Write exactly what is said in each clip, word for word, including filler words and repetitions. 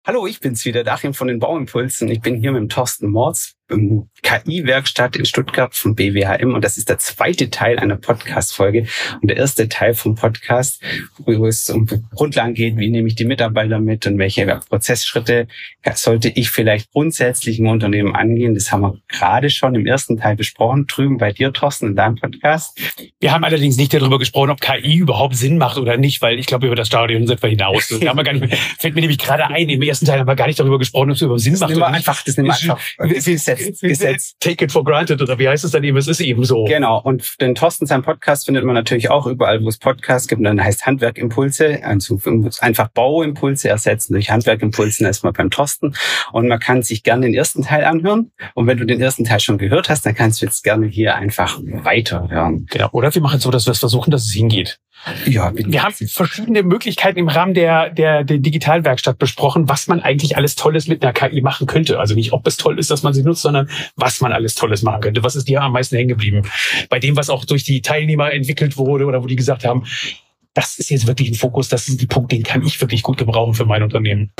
Hallo, ich bin's wieder, Achim von den Bauimpulsen. Ich bin hier mit dem Thorsten Morz im K I-Werkstatt in Stuttgart von B W H M und das ist der zweite Teil einer Podcast-Folge und der erste Teil vom Podcast, wo es um Grundlagen geht, wie nehme ich die Mitarbeiter mit und welche Prozessschritte sollte ich vielleicht grundsätzlich im Unternehmen angehen. Das haben wir gerade schon im ersten Teil besprochen, drüben bei dir, Thorsten, in deinem Podcast. Wir haben allerdings nicht darüber gesprochen, ob K I überhaupt Sinn macht oder nicht, weil ich glaube, über das Stadion sind wir hinaus. Das haben wir gar nicht, fällt mir nämlich gerade ein, im ersten Teil haben wir gar nicht darüber gesprochen, ob es überhaupt Sinn das macht oder nicht. Einfach, das nehmen wir einfach Gesetz, Gesetz. Take it for granted, oder wie heißt es dann eben? Es ist eben so. Genau, und den Thorsten, seinen Podcast findet man natürlich auch überall, wo es Podcasts gibt. Und dann heißt Handwerkimpulse, also einfach Bauimpulse ersetzen durch Handwerkimpulse erstmal beim Thorsten. Und man kann sich gerne den ersten Teil anhören. Und wenn du den ersten Teil schon gehört hast, dann kannst du jetzt gerne hier einfach weiterhören. Genau. Oder wir machen es so, dass wir es versuchen, dass es hingeht. Ja, wir haben verschiedene Möglichkeiten im Rahmen der, der, der Digitalwerkstatt besprochen, was man eigentlich alles Tolles mit einer K I machen könnte. Also nicht, ob es toll ist, dass man sie nutzt, sondern was man alles Tolles machen könnte. Was ist dir am meisten hängen geblieben? Bei dem, was auch durch die Teilnehmer entwickelt wurde oder wo die gesagt haben, das ist jetzt wirklich ein Fokus, das ist ein Punkt, den kann ich wirklich gut gebrauchen für mein Unternehmen.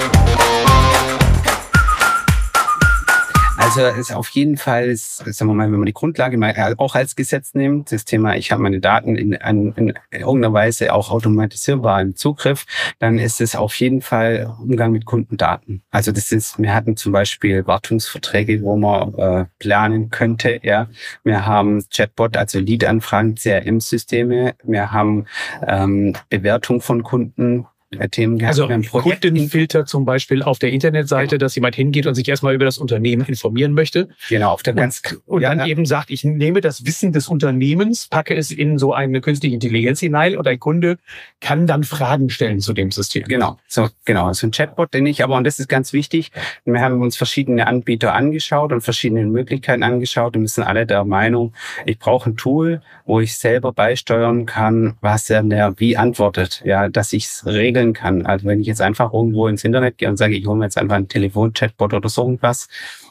Also ist auf jeden Fall, sagen wir mal, wenn man die Grundlage mal auch als Gesetz nimmt, das Thema, ich habe meine Daten in, in, in irgendeiner Weise auch automatisierbar im Zugriff, dann ist es auf jeden Fall Umgang mit Kundendaten. Also das ist, wir hatten zum Beispiel Wartungsverträge, wo man äh, planen könnte. Ja, wir haben Chatbot, also Lead-Anfragen, C R M-Systeme, wir haben ähm, Bewertung von Kunden. Themen gehabt. Also Kundenfilter zum Beispiel auf der Internetseite, dass jemand hingeht und sich erstmal über das Unternehmen informieren möchte. Genau, auf der ganz und, und dann ja. eben sagt, ich nehme das Wissen des Unternehmens, packe es in so eine künstliche Intelligenz hinein und ein Kunde kann dann Fragen stellen zu dem System. Genau, so genau, so ein Chatbot, den ich aber, und das ist ganz wichtig, wir haben uns verschiedene Anbieter angeschaut und verschiedene Möglichkeiten angeschaut und wir sind alle der Meinung, ich brauche ein Tool, wo ich selber beisteuern kann, was er der wie antwortet, ja, dass ich es regeln kann. Also wenn ich jetzt einfach irgendwo ins Internet gehe und sage, ich hole mir jetzt einfach einen Telefon-Chatbot oder so irgendwas,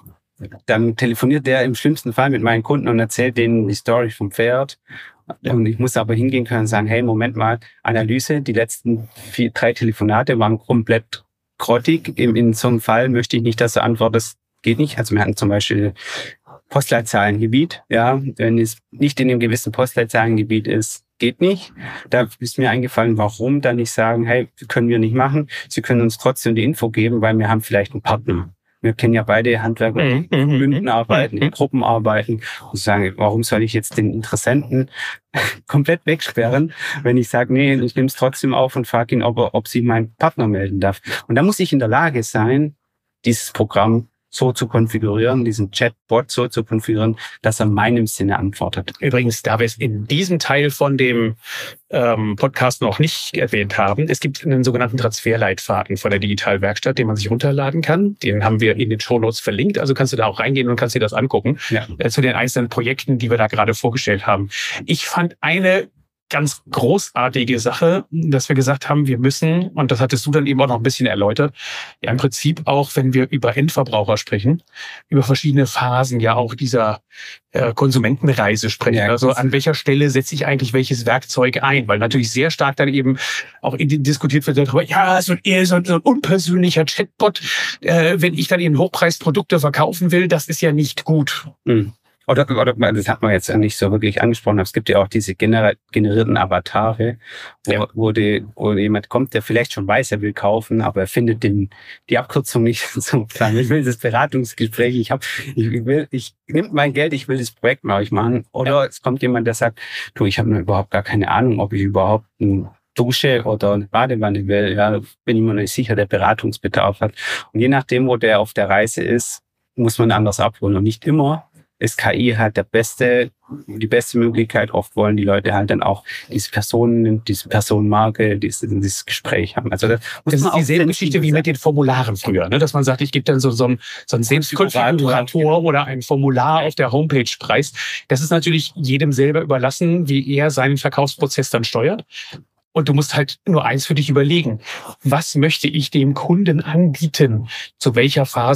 dann telefoniert der im schlimmsten Fall mit meinen Kunden und erzählt denen die Story vom Pferd. Und ich muss aber hingehen können und sagen, hey, Moment mal, Analyse, die letzten vier, drei Telefonate waren komplett grottig. In, in so einem Fall möchte ich nicht, dass du antwortest, geht nicht. Also wir hatten zum Beispiel Postleitzahlengebiet, ja, wenn es nicht in einem gewissen Postleitzahlengebiet ist, geht nicht. Da ist mir eingefallen, warum dann nicht sagen, hey, können wir nicht machen. Sie können uns trotzdem die Info geben, weil wir haben vielleicht einen Partner. Wir kennen ja beide Handwerker, die in Bünden arbeiten, in Gruppen arbeiten und sagen, warum soll ich jetzt den Interessenten komplett wegsperren, wenn ich sage, nee, ich nehme es trotzdem auf und frage ihn, ob er, ob sie meinen Partner melden darf. Und da muss ich in der Lage sein, dieses Programm so zu konfigurieren, diesen Chatbot so zu konfigurieren, dass er meinem Sinne antwortet. Übrigens, da wir es in diesem Teil von dem ähm, Podcast noch nicht erwähnt haben, es gibt einen sogenannten Transferleitfaden von der Digitalwerkstatt, den man sich runterladen kann. Den haben wir in den Shownotes verlinkt, also kannst du da auch reingehen und kannst dir das angucken, ja. äh, zu den einzelnen Projekten, die wir da gerade vorgestellt haben. Ich fand eine ganz großartige Sache, dass wir gesagt haben, wir müssen, und das hattest du dann eben auch noch ein bisschen erläutert, ja im Prinzip auch, wenn wir über Endverbraucher sprechen, über verschiedene Phasen ja auch dieser äh, Konsumentenreise sprechen. Ja, also an welcher Stelle setze ich eigentlich welches Werkzeug ein? Weil natürlich sehr stark dann eben auch diskutiert wird darüber, ja, so, so, ein, so ein unpersönlicher Chatbot, äh, wenn ich dann eben Hochpreisprodukte verkaufen will, das ist ja nicht gut. Mhm. Oder, oder das hat man jetzt nicht so wirklich angesprochen, aber es gibt ja auch diese gener- generierten Avatare, wo, ja. wo, die, wo jemand kommt, der vielleicht schon weiß, er will kaufen, aber er findet den, die Abkürzung nicht so klar. Ich will das Beratungsgespräch, ich habe, ich will, ich nehme mein Geld, ich will das Projekt mit euch machen. Oder ja. es kommt jemand, der sagt, du, ich habe überhaupt gar keine Ahnung, ob ich überhaupt ein Dusche oder eine Badewanne will. Ja, bin ich mir nicht sicher, der Beratungsbedarf hat. Und je nachdem, wo der auf der Reise ist, muss man anders abholen. Und nicht immer ist K I halt der beste, die beste Möglichkeit. Oft wollen die Leute halt dann auch diese Personen, diese Personenmarke, dieses, dieses Gespräch haben. Also das, das ist dieselbe Geschichte wie mit den Formularen früher, ne? Dass man sagt, ich gebe dann so, so ein, so ein Selbstkonfigurator oder ein Formular auf der Homepage preis. Das ist natürlich jedem selber überlassen, wie er seinen Verkaufsprozess dann steuert. Und du musst halt nur eins für dich überlegen. Was möchte ich dem Kunden anbieten? Zu welcher Phase?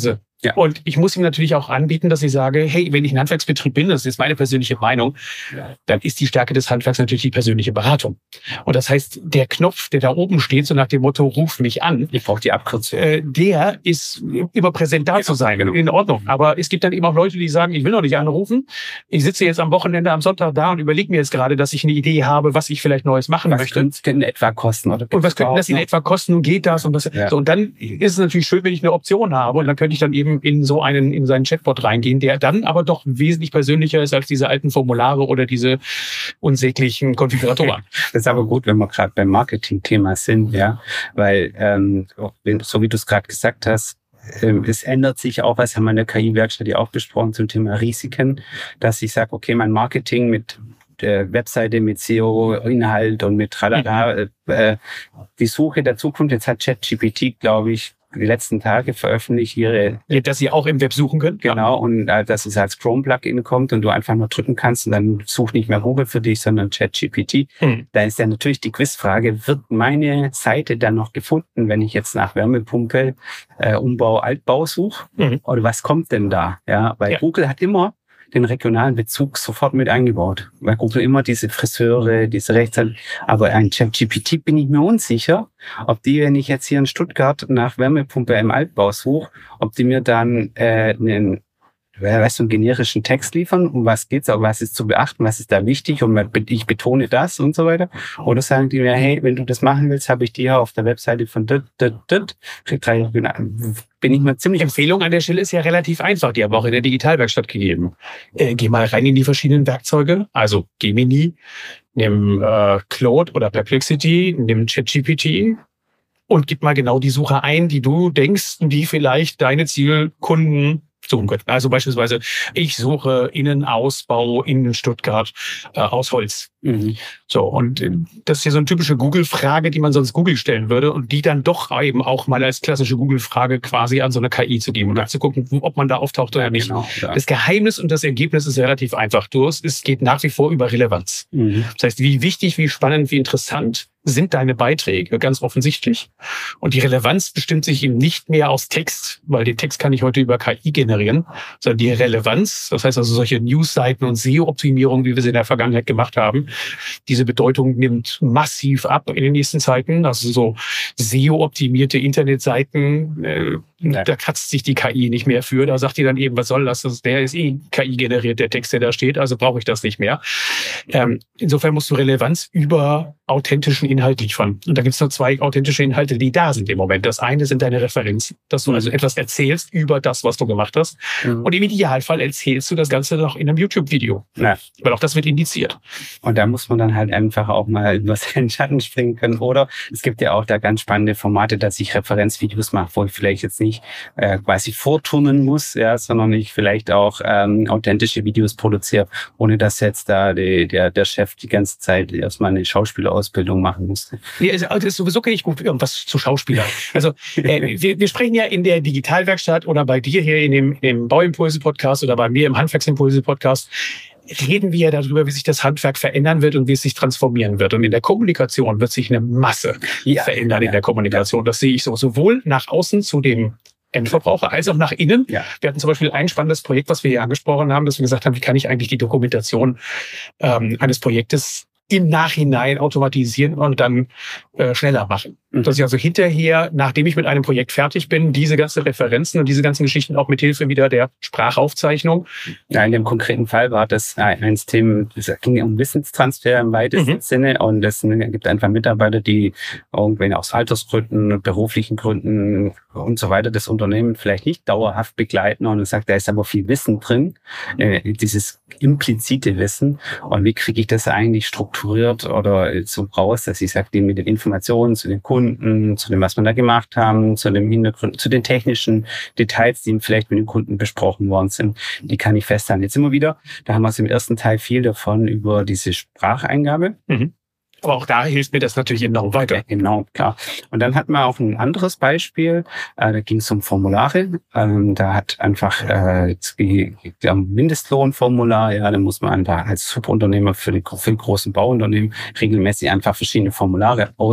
Ja. Und ich muss ihm natürlich auch anbieten, dass ich sage, hey, wenn ich ein Handwerksbetrieb bin, das ist meine persönliche Meinung, dann ist die Stärke des Handwerks natürlich die persönliche Beratung. Und das heißt, der Knopf, der da oben steht, so nach dem Motto, ruf mich an. Ich brauche die Abkürzung. Äh, der ist immer präsent da ja, zu sein. Genau. In Ordnung. Aber es gibt dann eben auch Leute, die sagen, ich will noch nicht anrufen. Ich sitze jetzt am Wochenende, am Sonntag da und überlege mir jetzt gerade, dass ich eine Idee habe, was ich vielleicht Neues machen was möchte. Was könnte in etwa kosten? Oder und was könnte das in etwa kosten? Und geht das? Und, das ja. so, und dann ist es natürlich schön, wenn ich eine Option habe. Und dann könnte ich dann eben in so einen, in seinen Chatbot reingehen, der dann aber doch wesentlich persönlicher ist als diese alten Formulare oder diese unsäglichen Konfiguratoren. Das ist aber gut, wenn wir gerade beim Marketing-Thema sind, ja, weil ähm, so wie du es gerade gesagt hast, ähm, es ändert sich auch, was haben wir in der K I-Werkstatt ja auch besprochen zum Thema Risiken, dass ich sage, okay, mein Marketing mit äh, Webseite, mit S E O-Inhalt und mit Tralala, mhm. äh, die Suche der Zukunft, jetzt hat ChatGPT, glaube ich, die letzten Tage veröffentlicht ihre... Ja, dass Sie auch im Web suchen können? Genau, ja. Und äh, dass es als Chrome-Plugin kommt und du einfach nur drücken kannst und dann sucht nicht mehr Google für dich, sondern ChatGPT. Hm. Da ist ja natürlich die Quizfrage, wird meine Seite dann noch gefunden, wenn ich jetzt nach Wärmepumpe, äh, Umbau, Altbau suche? Hm. Oder was kommt denn da? Ja, weil ja. Google hat immer den regionalen Bezug sofort mit eingebaut. Weil Google immer diese Friseure, diese Rechtsanwälte, aber ein ChatGPT bin ich mir unsicher, ob die, wenn ich jetzt hier in Stuttgart nach Wärmepumpe im Altbau suche, ob die mir dann äh, einen, weißt du, einen generischen Text liefern, um was geht's, aber was ist zu beachten, was ist da wichtig und ich betone das und so weiter. Oder sagen die mir, hey, wenn du das machen willst, habe ich dir auf der Webseite von dit, dit, dit, drei, bin ich mir ziemlich... Empfehlung an der Stelle ist ja relativ einfach, die haben wir auch in der Digitalwerkstatt gegeben. Äh, geh mal rein in die verschiedenen Werkzeuge, also Gemini, nimm äh, Claude oder Perplexity, nimm ChatGPT und gib mal genau die Suche ein, die du denkst, die vielleicht deine Zielkunden suchen könnten. Also beispielsweise, ich suche Innenausbau in Stuttgart äh, aus Holz. Mhm. So, und äh, das ist ja so eine typische Google-Frage, die man sonst Google stellen würde und die dann doch eben auch mal als klassische Google-Frage quasi an so eine K I zu geben und dann zu gucken, ob man da auftaucht oder nicht. Genau, ja. Das Geheimnis und das Ergebnis ist relativ einfach. Du, es geht nach wie vor über Relevanz. Mhm. Das heißt, wie wichtig, wie spannend, wie interessant sind deine Beiträge, ganz offensichtlich. Und die Relevanz bestimmt sich eben nicht mehr aus Text, weil den Text kann ich heute über K I generieren, sondern die Relevanz, das heißt also solche News-Seiten und S E O-Optimierung, wie wir sie in der Vergangenheit gemacht haben, diese Bedeutung nimmt massiv ab in den nächsten Zeiten. Also so S E O-optimierte Internetseiten, äh, ja. da kratzt sich die K I nicht mehr für. Da sagt die dann eben, was soll das? Der ist eh K I generiert, der Text, der da steht, also brauche ich das nicht mehr. Ähm, insofern musst du Relevanz über authentischen Inhalt liefern. Und da gibt es nur zwei authentische Inhalte, die da sind im Moment. Das eine sind deine Referenzen, dass du mhm. also etwas erzählst über das, was du gemacht hast. Mhm. Und im Idealfall erzählst du das Ganze noch in einem YouTube-Video. Ja. Weil auch das wird indiziert. Und da muss man dann halt einfach auch mal über seinen Schatten springen können. Oder es gibt ja auch da ganz spannende Formate, dass ich Referenzvideos mache, wo ich vielleicht jetzt nicht äh, quasi vorturnen muss, ja, sondern ich vielleicht auch ähm, authentische Videos produziere, ohne dass jetzt da die, der, der Chef die ganze Zeit erstmal eine Schauspielerausbildung machen musste. Ja, das ist sowieso kenne ich gut irgendwas zu Schauspielern. Also äh, wir, wir sprechen ja in der Digitalwerkstatt oder bei dir hier in dem, in dem Bauimpulse-Podcast oder bei mir im Handwerksimpulse-Podcast reden wir darüber, wie sich das Handwerk verändern wird und wie es sich transformieren wird. Und in der Kommunikation wird sich eine Masse ja, verändern ja, in der Kommunikation. Das sehe ich so, sowohl nach außen zu dem Endverbraucher als auch nach innen. Ja. Wir hatten zum Beispiel ein spannendes Projekt, was wir hier angesprochen haben, dass wir gesagt haben, wie kann ich eigentlich die Dokumentation ähm, eines Projektes im Nachhinein automatisieren und dann äh, schneller machen. Mhm. Dass ich also hinterher, nachdem ich mit einem Projekt fertig bin, diese ganzen Referenzen und diese ganzen Geschichten auch mit Hilfe wieder der Sprachaufzeichnung. Ja, in dem konkreten Fall war das ein Thema, es ging um Wissenstransfer im weitesten mhm. Sinne und es gibt einfach Mitarbeiter, die irgendwann aus Altersgründen, beruflichen Gründen und so weiter das Unternehmen vielleicht nicht dauerhaft begleiten und sagt, da ist aber viel Wissen drin, äh, dieses implizite Wissen und wie kriege ich das eigentlich strukturiert oder so raus, dass ich sage, die mit den Informationen zu den Kunden, zu dem, was wir da gemacht haben, zu dem Hintergrund, zu den technischen Details, die vielleicht mit den Kunden besprochen worden sind, die kann ich festhalten. Jetzt immer wieder, da haben wir es im ersten Teil viel davon über diese Spracheingabe. Mhm. Aber auch da hilft mir das natürlich enorm weiter. Ja, genau, klar. Und dann hatten wir auch ein anderes Beispiel. Äh, da ging es um Formulare. Ähm, da hat einfach äh, jetzt die, die Mindestlohnformular. Ja, da muss man einfach als Subunternehmer für die für die großen Bauunternehmen regelmäßig einfach verschiedene Formulare aus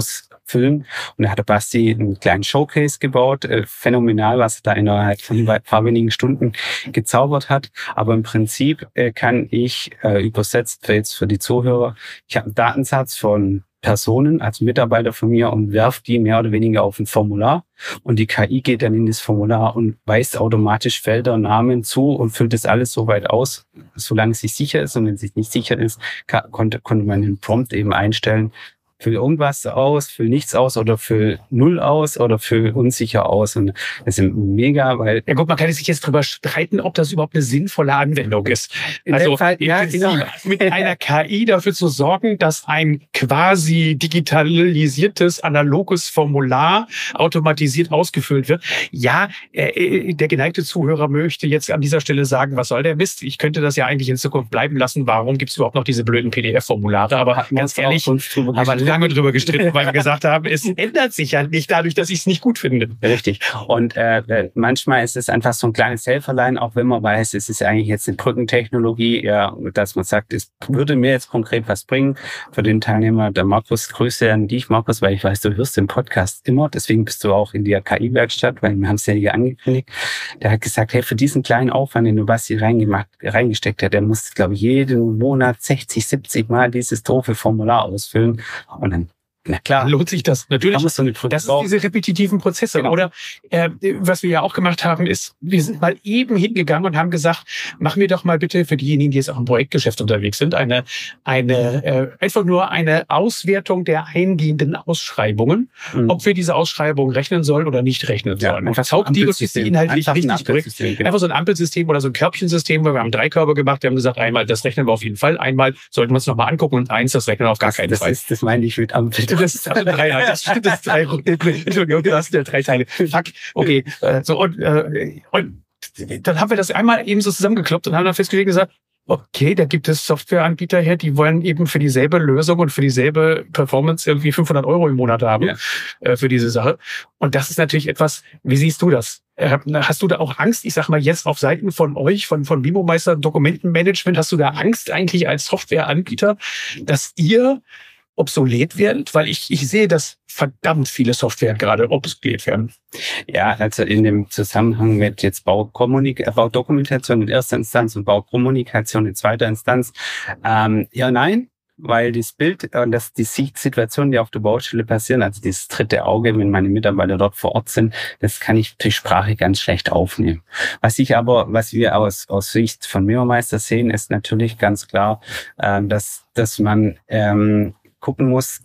ausfüllen. Und da hat der Basti einen kleinen Showcase gebaut. Äh, phänomenal, was er da innerhalb von ein paar wenigen Stunden gezaubert hat. Aber im Prinzip äh, kann ich äh, übersetzt für jetzt für die Zuhörer, ich habe einen Datensatz von Personen, also Mitarbeiter von mir, und werfe die mehr oder weniger auf ein Formular. Und die K I geht dann in das Formular und weist automatisch Felder, Namen zu und füllt das alles so weit aus, solange es sich sicher ist. Und wenn es sich nicht sicher ist, kann, konnte, konnte man den Prompt eben einstellen, füll irgendwas aus, füll nichts aus oder füll null aus oder füll unsicher aus. Und das ist mega, weil... Ja gut, man kann sich jetzt drüber streiten, ob das überhaupt eine sinnvolle Anwendung ist. In also dem Fall, ja, genau. mit einer K I dafür zu sorgen, dass ein quasi digitalisiertes, analoges Formular automatisiert ausgefüllt wird. Ja, äh, der geneigte Zuhörer möchte jetzt an dieser Stelle sagen, was soll der Mist? Ich könnte das ja eigentlich in Zukunft bleiben lassen. Warum gibt es überhaupt noch diese blöden P D F-Formulare? Aber ganz ehrlich, aber lange drüber gestritten, weil wir gesagt haben, es ändert sich ja nicht dadurch, dass ich es nicht gut finde. Richtig. Und äh, manchmal ist es einfach so ein kleines Helferlein, auch wenn man weiß, es ist eigentlich jetzt eine Brückentechnologie, ja, dass man sagt, es würde mir jetzt konkret was bringen für den Teilnehmer. Der Markus, Grüße an dich, Markus, weil ich weiß, du hörst den Podcast immer, deswegen bist du auch in der K I-Werkstatt, weil wir haben es ja hier angekündigt. Der hat gesagt, hey, für diesen kleinen Aufwand, den du Basti reingemacht, reingesteckt hat, der muss, glaube ich, jeden Monat sechzig, siebzig Mal dieses doofe Formular ausfüllen. Und dann, na klar, lohnt sich das natürlich. So eine das sind diese repetitiven Prozesse. Genau. Oder äh, was wir ja auch gemacht haben, ist, wir sind mal eben hingegangen und haben gesagt, mach mir doch mal bitte für diejenigen, die jetzt auch im Projektgeschäft unterwegs sind, eine eine äh, einfach nur eine Auswertung der eingehenden Ausschreibungen, mhm. ob wir diese Ausschreibungen rechnen sollen oder nicht rechnen sollen. Ja, und taugt die uns inhaltlich richtig korrekt. Genau. Einfach so ein Ampelsystem oder so ein Körbchensystem, weil wir haben drei Körbe gemacht, wir haben gesagt, einmal, das rechnen wir auf jeden Fall, einmal sollten wir uns nochmal angucken und eins, das rechnen wir auf gar das, keinen das Fall. Ist, das meine ich mit Ampel. Das ist also drei, das stimmt, das ist drei, Entschuldigung, das sind ja drei Teile. Fuck, okay. So, und, äh, und dann haben wir das einmal eben so zusammengekloppt und haben dann festgelegt und gesagt, okay, da gibt es Softwareanbieter her, die wollen eben für dieselbe Lösung und für dieselbe Performance irgendwie fünfhundert Euro im Monat haben, ja. äh, für diese Sache. Und das ist natürlich etwas, wie siehst du das? Äh, hast du da auch Angst? Ich sag mal jetzt auf Seiten von euch, von, von Mimomeister Dokumentenmanagement, hast du da Angst eigentlich als Softwareanbieter, dass ihr obsolet werden? Weil ich, ich sehe, dass verdammt viele Software gerade obsolet werden. Ja, also in dem Zusammenhang mit jetzt Baukommunik- Baudokumentation in erster Instanz und Baukommunikation in zweiter Instanz, ähm, ja, nein, weil das Bild und das, die Situation, die auf der Baustelle passieren, also dieses dritte Auge, wenn meine Mitarbeiter dort vor Ort sind, das kann ich durch Sprache ganz schlecht aufnehmen. Was ich aber, was wir aus, aus Sicht von Mimomeister sehen, ist natürlich ganz klar, ähm, dass, dass man, ähm, gucken muss,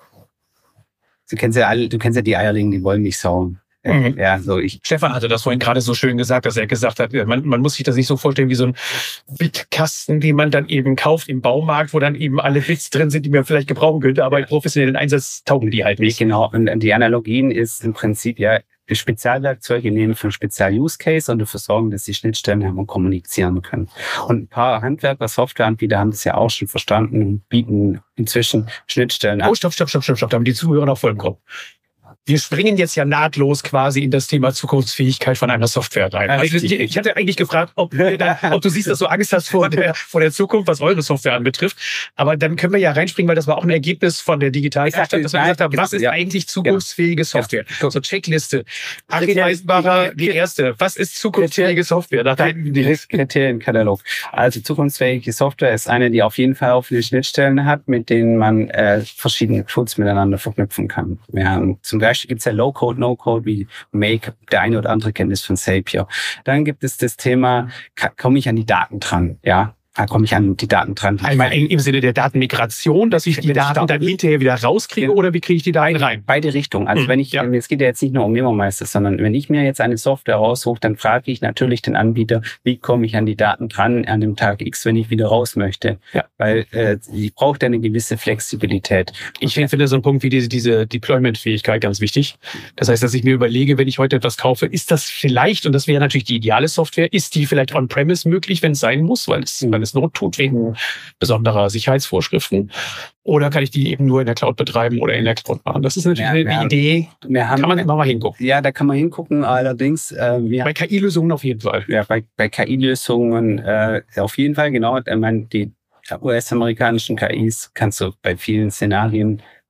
du kennst ja alle, du kennst ja die Eierlinge, die Wollmilchsau. Mhm. Ja, so ich. Stefan hatte das vorhin gerade so schön gesagt, dass er gesagt hat, man, man muss sich das nicht so vorstellen wie so ein Bitkasten, den man dann eben kauft im Baumarkt, wo dann eben alle Bits drin sind, die man vielleicht gebrauchen könnte, aber im professionellen Einsatz taugen die halt nicht. Genau, und die Analogien ist im Prinzip ja, Spezialwerkzeuge nehmen für einen Spezial-Use-Case und dafür sorgen, dass die Schnittstellen haben und kommunizieren können. Und ein paar Handwerker, Softwareanbieter haben das ja auch schon verstanden und bieten inzwischen Schnittstellen an. Oh, stopp, stopp, stopp, stopp, stopp, da haben die Zuhörer noch voll im Kopf. Wir springen jetzt ja nahtlos quasi in das Thema Zukunftsfähigkeit von einer Software rein. Also ich, ich hatte eigentlich gefragt, ob, ob du siehst, dass du Angst hast vor der, vor der Zukunft, was eure Software anbetrifft. Aber dann können wir ja reinspringen, weil das war auch ein Ergebnis von der Digitalwerkstatt, dass wir gesagt haben, was ist eigentlich zukunftsfähige Software? So Checkliste. Achim Eisenbacher, die erste. Was ist zukunftsfähige Software? Nach deinem Kriterienkatalog. Also zukunftsfähige Software ist eine, die auf jeden Fall offene Schnittstellen hat, mit denen man äh, verschiedene Tools miteinander verknüpfen kann. Wir haben zum Beispiel gibt es ja Low-Code, No-Code, wie Make, der eine oder andere kennt es von Zapier. Dann gibt es das Thema, komme ich an die Daten dran, ja? Da komme ich an die Daten dran. Einmal im Sinne der Datenmigration, dass ich die Daten dann hinterher wieder rauskriege, ja. Oder wie kriege ich die Daten rein? Beide Richtungen. Also mhm. wenn ich, ja. es geht ja jetzt nicht nur um Mimomeister, sondern wenn ich mir jetzt eine Software raussuche, dann frage ich natürlich den Anbieter, wie komme ich an die Daten dran an dem Tag X, wenn ich wieder raus möchte. Ja. Weil äh, ich brauche da eine gewisse Flexibilität. Ich finde so einen Punkt wie diese, diese Deployment-Fähigkeit ganz wichtig. Das heißt, dass ich mir überlege, wenn ich heute etwas kaufe, ist das vielleicht, und das wäre natürlich die ideale Software, ist die vielleicht on-premise möglich, wenn es sein muss, weil es, weil es Not tut wegen besonderer Sicherheitsvorschriften? Oder kann ich die eben nur in der Cloud betreiben oder in der Cloud machen? Das ist natürlich ja, eine haben, Idee. Wir haben, kann man immer mal hingucken. Ja, da kann man hingucken. Allerdings äh, wir, bei K I-Lösungen auf jeden Fall. Ja, bei, bei K I-Lösungen äh, auf jeden Fall, genau. Ich meine, die U S-amerikanischen K Is kannst du bei vielen Szenarien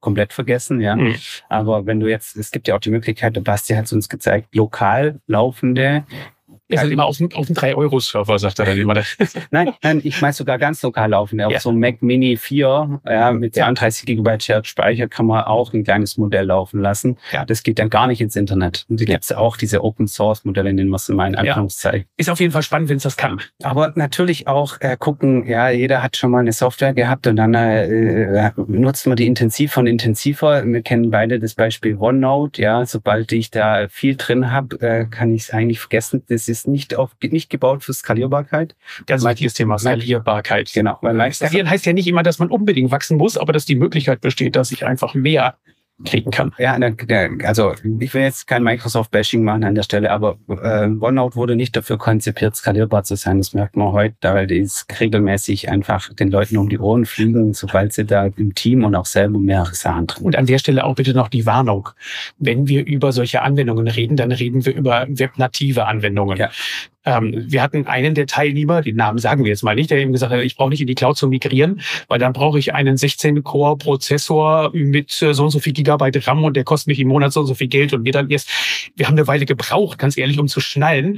komplett vergessen, ja. Mhm. Aber wenn du jetzt, es gibt ja auch die Möglichkeit, der Basti hat es uns gezeigt, lokal laufende. Ist halt immer auf dem, auf dem drei Euro Server, sagt er dann immer. Nein, nein, ich meine sogar ganz lokal laufende. Ja. Auf so einem Mac Mini vier, ja, mit Ja. zweiunddreißig Gigabyte Shared Speicher kann man auch ein kleines Modell laufen lassen. Ja. Das geht dann gar nicht ins Internet. Und da Ja. gibt's auch diese Open Source Modelle, nennen wir es mal in Anführungszeichen. Ist auf jeden Fall spannend, wenn es das kann. Aber natürlich auch äh, gucken, ja, jeder hat schon mal eine Software gehabt und dann äh, nutzt man die intensiver und intensiver. Wir kennen beide das Beispiel OneNote, ja, sobald ich da viel drin habe, äh, kann ich es eigentlich vergessen. Das ist nicht auf nicht gebaut für Skalierbarkeit. Ganz wichtiges Thema, Mein- Skalierbarkeit. Genau, weil leicht Skalieren heißt ja nicht immer, dass man unbedingt wachsen muss, aber dass die Möglichkeit besteht, dass ich einfach mehr kriegen kann. Ja, der, der, also ich will jetzt kein Microsoft-Bashing machen an der Stelle, aber äh, OneNote wurde nicht dafür konzipiert, skalierbar zu sein. Das merkt man heute, weil die regelmäßig einfach den Leuten um die Ohren fliegen, sobald sie da im Team und auch selber mehrere Sachen drin. Und an der Stelle auch bitte noch die Warnung. Wenn wir über solche Anwendungen reden, dann reden wir über webnative Anwendungen. Ja. Ähm, wir hatten einen der Teilnehmer, den Namen sagen wir jetzt mal nicht, der eben gesagt hat, ich brauche nicht in die Cloud zu migrieren, weil dann brauche ich einen sechzehn-Core-Prozessor mit äh, so und so viel Gigabyte RAM und der kostet mich im Monat so und so viel Geld und wir dann erst, wir haben eine Weile gebraucht, ganz ehrlich, um zu schnallen,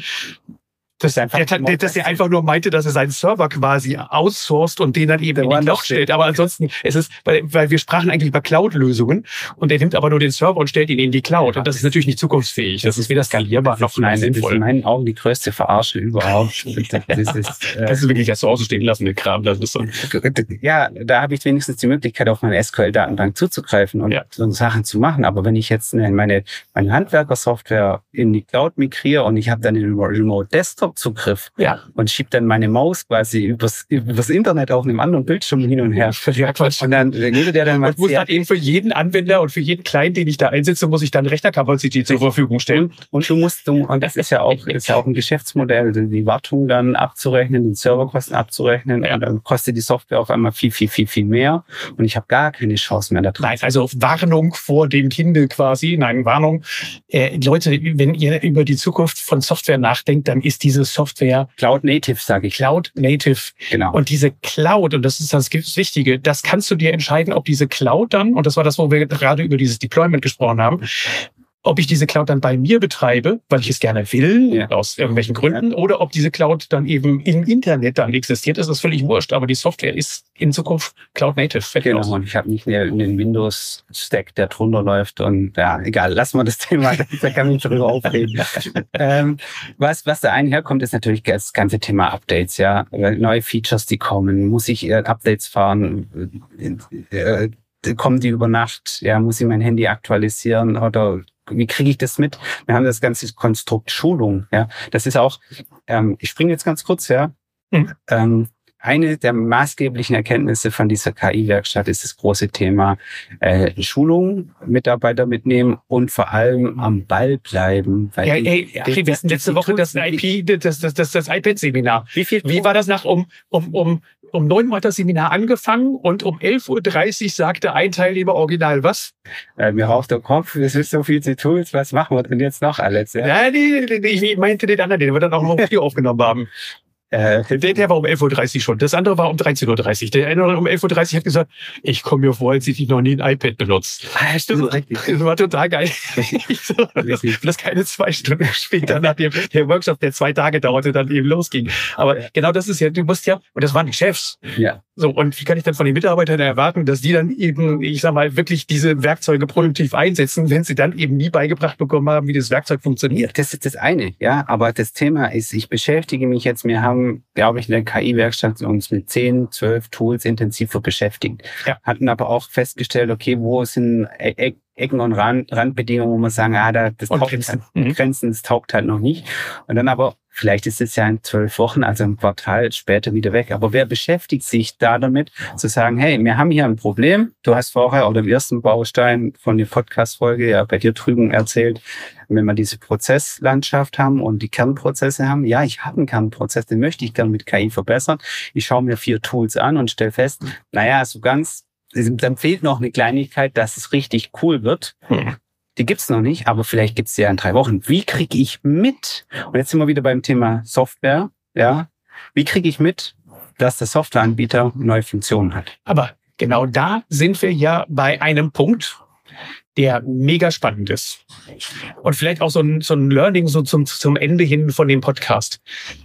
dass, einfach- der, der, dass er einfach nur meinte, dass er seinen Server quasi outsourced und den dann eben Der in die woanders Cloud stellt. Aber ansonsten, es ist, weil, weil wir sprachen eigentlich über Cloud-Lösungen und er nimmt aber nur den Server und stellt ihn in die Cloud. Und das ist natürlich nicht zukunftsfähig. Das ist weder skalierbar noch Nein, das ist in sinnvoll. meinen Augen die größte Verarsche überhaupt. Das ist, äh, Das ist wirklich das zu Hause stehen lassen, den Kram. Das ist so. ja, da habe ich wenigstens die Möglichkeit, auf meine S Q L-Datenbank zuzugreifen und Ja. so Sachen zu machen. Aber wenn ich jetzt meine, meine Handwerker-Software in die Cloud migriere und ich habe dann den Remote-Desktop-Zugriff Ja. und schiebe dann meine Maus quasi übers, übers Internet auf einem anderen Bildschirm hin und her. Ja, Quatsch. Und dann würde der dann mal Und muss dann eben für jeden Anwender und für jeden Client, den ich da einsetze, muss ich dann Rechnerkapazität zur Verfügung stellen. Und, und du musst, du, und das ist ja auch, ist ja auch ein Geschäftsmodell, die Wartung dann abzurechnen, die Serverkosten abzurechnen, Ja. und dann kostet die Software auf einmal viel, viel, viel, viel mehr. Und ich habe gar keine Chance mehr da drin. Nein, also Warnung vor dem Kinde quasi. Nein, Warnung. Äh, Leute, wenn ihr über die Zukunft von Software nachdenkt, dann ist diese Software Cloud Native, sage ich. Cloud Native. Genau. Und diese Cloud, und das ist das Wichtige, das kannst du dir entscheiden, ob diese Cloud dann, und das war das, wo wir gerade über dieses Deployment gesprochen haben, ob ich diese Cloud dann bei mir betreibe, weil ich es gerne will, Ja. aus irgendwelchen Gründen, oder ob diese Cloud dann eben im Internet dann existiert, ist das völlig wurscht. Aber die Software ist in Zukunft Cloud Native. Fertig Genau, aus. und ich habe nicht mehr einen Windows-Stack, der drunter läuft. Und ja, egal, lassen wir das Thema, da kann ich drüber aufreden. ähm, was, was da einherkommt, ist natürlich das ganze Thema Updates, ja. Neue Features, die kommen. Muss ich äh, Updates fahren? Äh, äh, kommen die über Nacht? Ja, muss ich mein Handy aktualisieren? Oder wie kriege ich das mit? Wir haben das ganze Konstrukt Schulung, ja. Das ist auch, ähm, ich springe jetzt ganz kurz, ja. Mhm. Ähm, eine der maßgeblichen Erkenntnisse von dieser K I-Werkstatt ist das große Thema äh, Schulung, Mitarbeiter mitnehmen und vor allem am Ball bleiben. Weil Ja, die- ey, die- Achim, wir hatten die- letzte die Woche Tools- das I P, das, das, das, das iPad-Seminar. Wie viel? Wie war das nach um, um, um, um neun Uhr hat das Seminar angefangen und um elf Uhr dreißig sagte ein Teilnehmer original was? Äh, mir raucht der Kopf, es ist so viel zu Tools, was machen wir denn jetzt noch alles? Ja? Ja, nee, nee, nee, ich meinte den anderen, den wir dann auch noch um Video aufgenommen haben. Äh, Der, der war um elf Uhr dreißig schon. Das andere war um dreizehn Uhr dreißig. Der eine um elf Uhr dreißig hat gesagt, ich komme mir vor, als hätte ich noch nie ein iPad benutzt. ah, stimmt, richtig. Das war total geil. Ich so, das, das keine zwei Stunden später, nachdem der Workshop, der zwei Tage dauerte, dann eben losging. Aber genau das ist ja, du musst ja, und das waren die Chefs. Ja. So, und wie kann ich dann von den Mitarbeitern erwarten, dass die dann eben, ich sag mal, wirklich diese Werkzeuge produktiv einsetzen, wenn sie dann eben nie beigebracht bekommen haben, wie das Werkzeug funktioniert? Das ist das eine, ja. Aber das Thema ist, ich beschäftige mich jetzt, wir haben, glaube ich, in der K I-Werkstatt uns mit zehn, zwölf Tools intensiver beschäftigt. Ja. Hatten aber auch festgestellt, okay, wo sind E- E- Ecken und Rand, Randbedingungen, wo man sagen, ah, da, das Und taugt Grenzen. halt, Mhm. Grenzen, das taugt halt noch nicht. Und dann aber, vielleicht ist es ja in zwölf Wochen, also im Quartal später wieder weg. Aber wer beschäftigt sich da damit, zu sagen, hey, wir haben hier ein Problem. Du hast vorher oder im ersten Baustein von der Podcast-Folge ja bei dir drüben erzählt, wenn wir diese Prozesslandschaft haben und die Kernprozesse haben, ja, ich habe einen Kernprozess, den möchte ich gerne mit K I verbessern. Ich schaue mir vier Tools an und stelle fest, naja, so ganz, dann fehlt noch eine Kleinigkeit, dass es richtig cool wird. Hm. Die gibt's noch nicht, aber vielleicht gibt's die ja in drei Wochen. Wie kriege ich mit? Und jetzt sind wir wieder beim Thema Software. Ja, wie kriege ich mit, dass der Softwareanbieter neue Funktionen hat? Aber genau da sind wir ja bei einem Punkt, der mega spannend ist. Und vielleicht auch so ein, so ein Learning so zum, zum Ende hin von dem Podcast.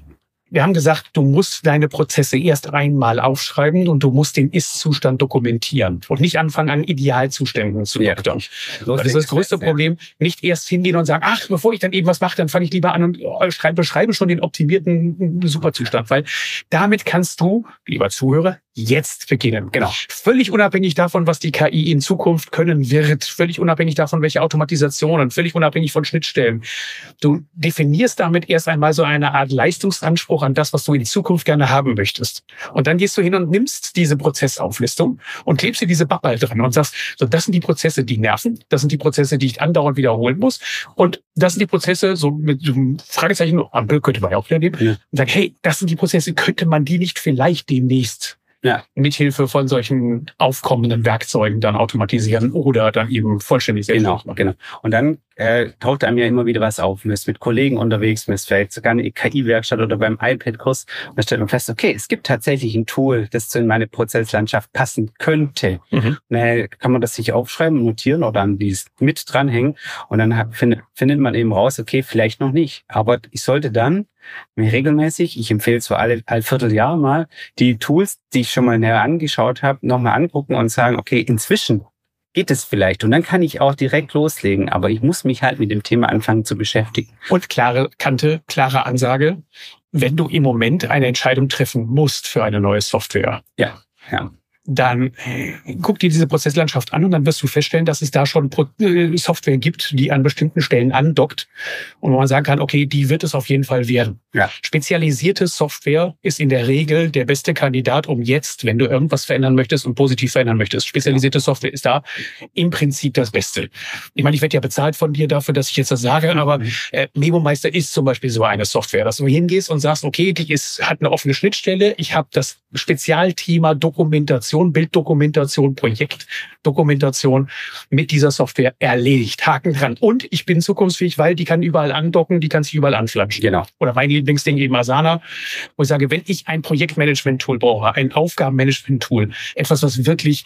Wir haben gesagt, du musst deine Prozesse erst einmal aufschreiben und du musst den Ist-Zustand dokumentieren und nicht anfangen, an Idealzuständen zu doktern. Ja. Das ist das größte Problem. Nicht erst hingehen und sagen, ach, bevor ich dann eben was mache, dann fange ich lieber an und schreibe, beschreibe schon den optimierten Superzustand, weil damit kannst du, lieber Zuhörer, jetzt beginnen. Genau. Völlig unabhängig davon, was die K I in Zukunft können wird, völlig unabhängig davon, welche Automatisationen, völlig unabhängig von Schnittstellen. Du definierst damit erst einmal so eine Art Leistungsanspruch an das, was du in Zukunft gerne haben möchtest. Und dann gehst du hin und nimmst diese Prozessauflistung und klebst dir diese Bubble dran und sagst, so, das sind die Prozesse, die nerven, das sind die Prozesse, die ich andauernd wiederholen muss und das sind die Prozesse, so mit so einem Fragezeichen, Ampel könnte man ja auch wieder nehmen, ja. Und sagen, hey, das sind die Prozesse, könnte man die nicht vielleicht demnächst ja, mithilfe von solchen aufkommenden Werkzeugen dann automatisieren oder dann eben vollständig selbst genau, machen. Genau. Und dann äh, taucht einem ja immer wieder was auf. Man ist mit Kollegen unterwegs, man ist vielleicht sogar eine K I-Werkstatt oder beim iPad-Kurs. Und da stellt man fest, okay, es gibt tatsächlich ein Tool, das zu in meine Prozesslandschaft passen könnte. Mhm. Dann kann man das sich aufschreiben, notieren oder an dies mit dranhängen. Und dann hat, findet, findet man eben raus, okay, vielleicht noch nicht. Aber ich sollte dann mir regelmäßig, ich empfehle so alle, alle Vierteljahr mal, die Tools, die ich schon mal näher angeschaut habe, nochmal angucken und sagen, okay, inzwischen geht es vielleicht. Und dann kann ich auch direkt loslegen. Aber ich muss mich halt mit dem Thema anfangen zu beschäftigen. Und klare Kante, klare Ansage, wenn du im Moment eine Entscheidung treffen musst für eine neue Software. Ja, ja. Dann guck dir diese Prozesslandschaft an und dann wirst du feststellen, dass es da schon Software gibt, die an bestimmten Stellen andockt und wo man sagen kann, okay, die wird es auf jeden Fall werden. Ja. Spezialisierte Software ist in der Regel der beste Kandidat, um jetzt, wenn du irgendwas verändern möchtest und positiv verändern möchtest. Spezialisierte Software ist da im Prinzip das Beste. Ich meine, ich werde ja bezahlt von dir dafür, dass ich jetzt das sage, aber äh, MemoMeister ist zum Beispiel so eine Software, dass du hingehst und sagst, okay, die ist, hat eine offene Schnittstelle, ich habe das Spezialthema Dokumentation, Bilddokumentation, Projektdokumentation mit dieser Software erledigt. Haken dran. Und ich bin zukunftsfähig, weil die kann überall andocken, die kann sich überall anflanschen. Genau. Oder mein Lieblingsding eben Asana, wo ich sage, wenn ich ein Projektmanagement-Tool brauche, ein Aufgabenmanagement-Tool, etwas, was wirklich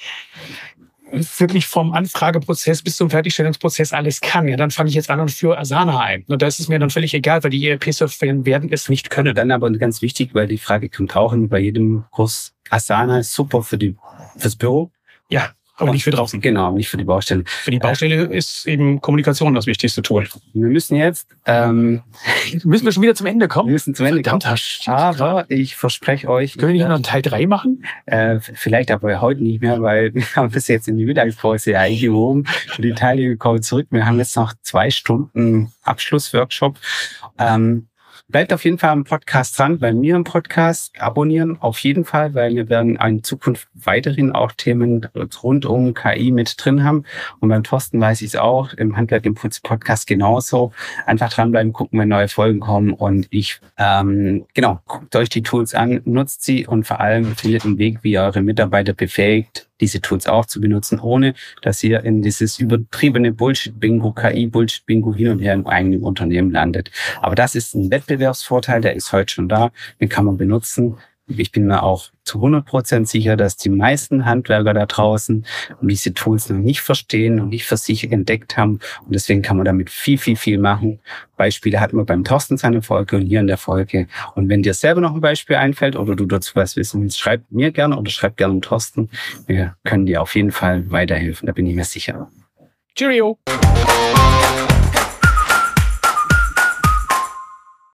wirklich vom Anfrageprozess bis zum Fertigstellungsprozess alles kann, ja, dann fange ich jetzt an und führe Asana ein. Und da ist es mir dann völlig egal, weil die E R P-Software werden es nicht können. Dann aber ganz wichtig, weil die Frage kommt auch in bei jedem Kurs. Asana ist super für die fürs Büro. Ja, aber nicht für draußen. Genau, nicht für die Baustelle. Für die Baustelle äh, ist eben Kommunikation das wichtigste Tool. Wir müssen jetzt... Ähm, müssen wir schon wieder zum Ende kommen? Wir müssen zum Ende Verdammt, kommen. Aber ich verspreche euch... Können wir nicht noch einen Teil drei machen? Äh, vielleicht aber heute nicht mehr, weil wir haben bis jetzt in die Mittagspause ja eingehoben. Die Teilnehmer kommen zurück. Wir haben jetzt noch zwei Stunden Abschlussworkshop. Ähm, Bleibt auf jeden Fall am Podcast dran, bei mir im Podcast abonnieren auf jeden Fall, weil wir werden in Zukunft weiterhin auch Themen rund um K I mit drin haben. Und beim Thorsten weiß ich es auch, im Handwerk im Podcast genauso. Einfach dranbleiben, gucken, wenn neue Folgen kommen. Und ich, ähm, genau, guckt euch die Tools an, nutzt sie und vor allem findet einen Weg, wie ihr eure Mitarbeiter befähigt, diese Tools auch zu benutzen, ohne dass ihr in dieses übertriebene Bullshit-Bingo, K I-Bullshit-Bingo hin und her im eigenen Unternehmen landet. Aber das ist ein Wettbewerbsvorteil, der ist heute schon da, den kann man benutzen. Ich bin mir auch zu hundert Prozent sicher, dass die meisten Handwerker da draußen diese Tools noch nicht verstehen und nicht für sich entdeckt haben. Und deswegen kann man damit viel, viel, viel machen. Beispiele hatten wir beim Thorsten seine Folge und hier in der Folge. Und wenn dir selber noch ein Beispiel einfällt oder du dazu was wissen willst, schreib mir gerne oder schreib gerne Thorsten. Wir können dir auf jeden Fall weiterhelfen, da bin ich mir sicher. Cheerio!